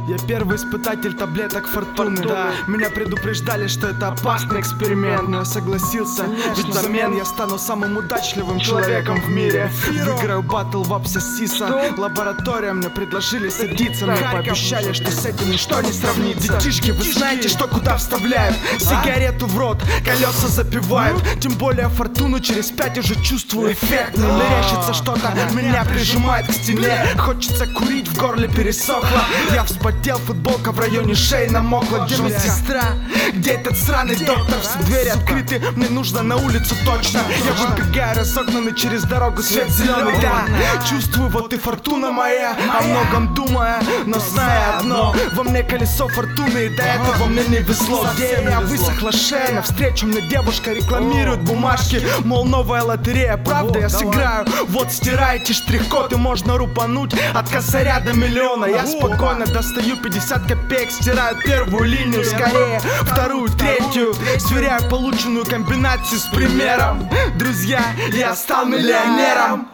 Я первый испытатель таблеток фортуны. Да. Меня предупреждали, что это опасный эксперимент, но я согласился, ведь взамен я стану самым удачливым человеком в мире. Выиграю батл в Апсиса. Лаборатория мне предложили садиться, но пообещали, что с этим ничто не сравнится. Детишки, вы знаете, что куда вставляют? Сигарету в рот, колеса запивают. Тем более фортуну через 5 уже чувствую эффект. Мне мерещится что-то, меня прижимает к стене. Хочется курить, в горле пересохло. Я вспотел, футболка в районе шеи намокла. Где медсестра? Где этот сраный доктор? Все двери открыты, мне нужно на улицу точно. Я выбегаю, разогнанный через дорогу, свет зеленый, да. Чувствую, вот и фортуна моя, о многом думая, но зная одно: во мне колесо фортуны, и до этого мне не везло. Где я высохла шея, навстречу мне девушка рекламирует бумажки, мол, новая лотерея, правда я сыграю. Вот стирайте штрих-код и можно рупануть от косаря до миллиона. Я спокойно достаю 50 копеек, стираю первую линию, скорее вторую, третью, сверяю полученную комбинацию с примером. Друзья, я стал миллионером.